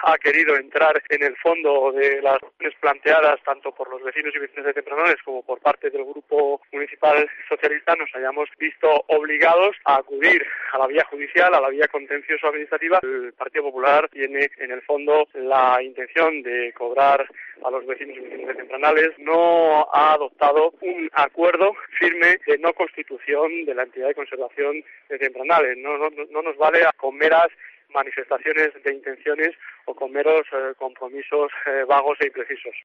ha querido entrar en el fondo de las cuestiones planteadas tanto por los vecinos y vecinas de Tempranoles como por parte del Grupo Municipal Socialista, nos hayamos visto obligados a acudir a la vía judicial, a la vía contencioso-administrativa. El Partido Popular tiene en el fondo la intención de cobrar a los vecinos y vecinas de Tempranoles. No ha adoptado un acuerdo firme de no constitución de la entidad de conservación de Tempranoles. No nos vale con meras manifestaciones de intenciones o con meros compromisos vagos e imprecisos.